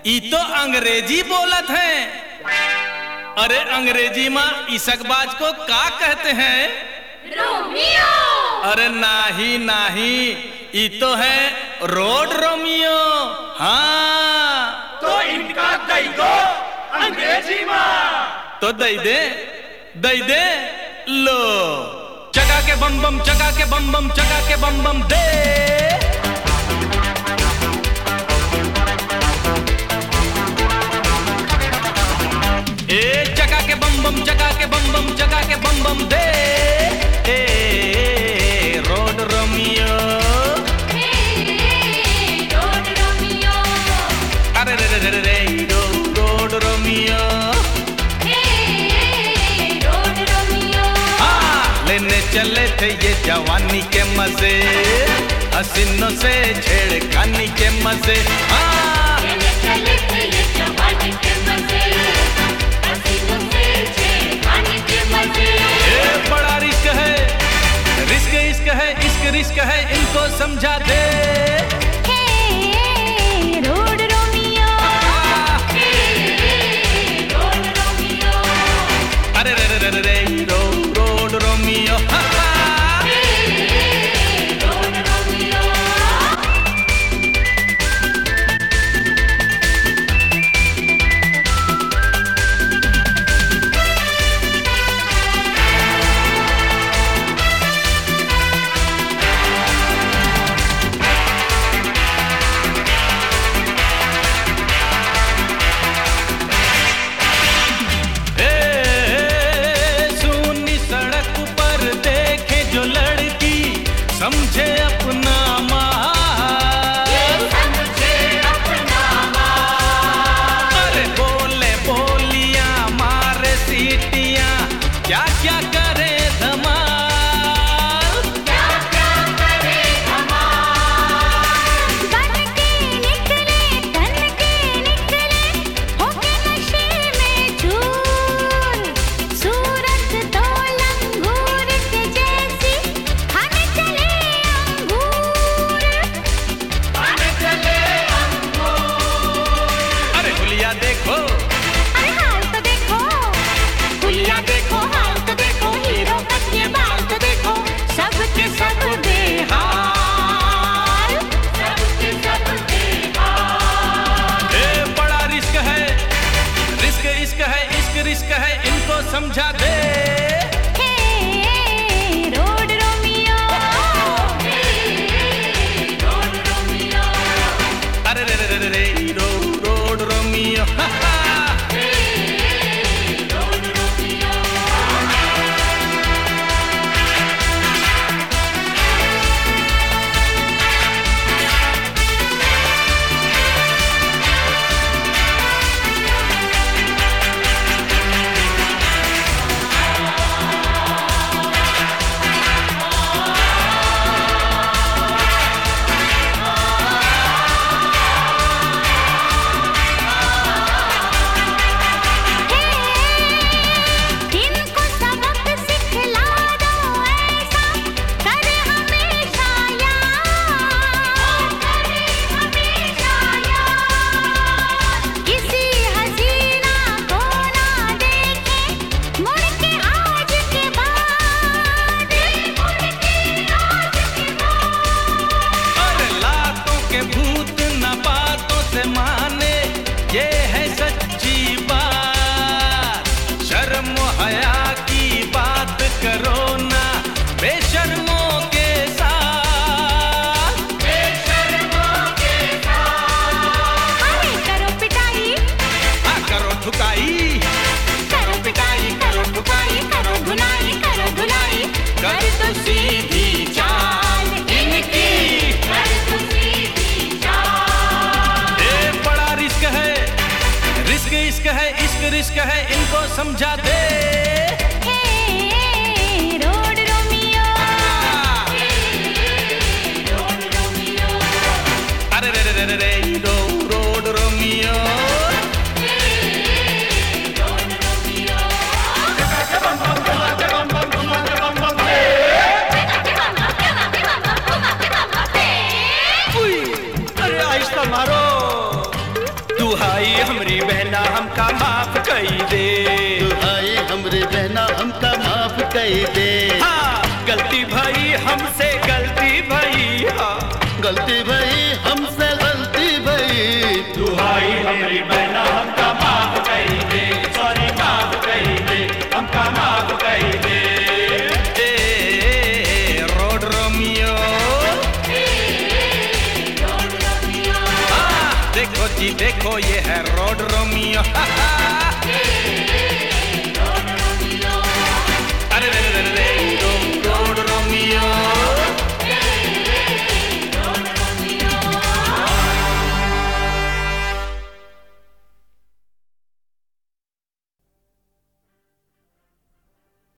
ई तो अंग्रेजी बोलत है। अरे अंग्रेजी में इसकबाज को का कहते हैं? रोमियो। अरे नाही नाही, ई तो है रोड रोमियो। हाँ तो इनका दई दो अंग्रेजी में। तो दई दे लो। चका के बम बम, चका के बम बम, चका के बम बम दे। ए चका के बम बम, चका के बम बम, चका के बम बम दे। ए रोड रोमियो, रोड रोमियो। अरे रे रे रे रे रोड रोमियो। Road Romeo. हाँ लेने चले थे ये जवानी के मजे, हसीनों से छेड़खानी के मजे। हाँ लेने चले थे ये जवानी के मजे, हसीनों से छेड़खानी के मजे। ये बड़ा रिस्क है, रिस्क इश्क है, इश्क रिस्क है, इनको समझा दे। Road Romeo. Road Romeo. अरे रे रे रे रे रोड रोमियो। Road Romeo. समझे अपना माल, समझे अपना माल। अरे बोले बोलियां मारे सीटियां, क्या क्या करे धमाल। क्या क्या करे धमाल। बन के निकले, तन के निकले, होके नशे में चूर। सूरत तो लंगूर के जैसी, खाने चले अंगूर। खाने चले अंगूर। अरे हुलिया देखो, अरे हाल तो देखो, हुलिया देखो, हाल तो देखो, हीरो कट बाल तो देखो, सबके सब बेहाल। सबके सब बेहाल। ये बड़ा रिस्क है, रिस्क इश्क है, इश्क रिस्क है, इनको समझा दे। Road Romeo. Road Romeo. अरे रे रे रे रे रोड रोमियो। Road Romeo. इनको सबक सिखला दो ऐसा, करे हमेशा याद। करे हमेशा याद। किसी हसीना को ना देखे, मुड़ के आज के बाद। मुड़ के आज के बाद। अरे लातों के भूत न बातों से माने, ये है सच्ची बात। शर्म हया की बात करो ना बेशर्मों के साथ। बेशर्मों के साथ। अरे करो पिटाई, हाँ करो ठुकाई, करो पिटाई, करो ठुकाई, करो धुनाई, करो धुलाई, कर तो सीधी चाल इनकी, कर तो सीधी चाल। ये बड़ा रिस्क है, रिस्क इश्क है, इश्क रिस्क है, इनको समझा दे। Road Romeo. Road Romeo. अरे रे रे रे रे रोड रोमियो। Road Romeo. अरे आहिस्ता मारो। तू हाय देखो जी देखो ये है रोड रोमियो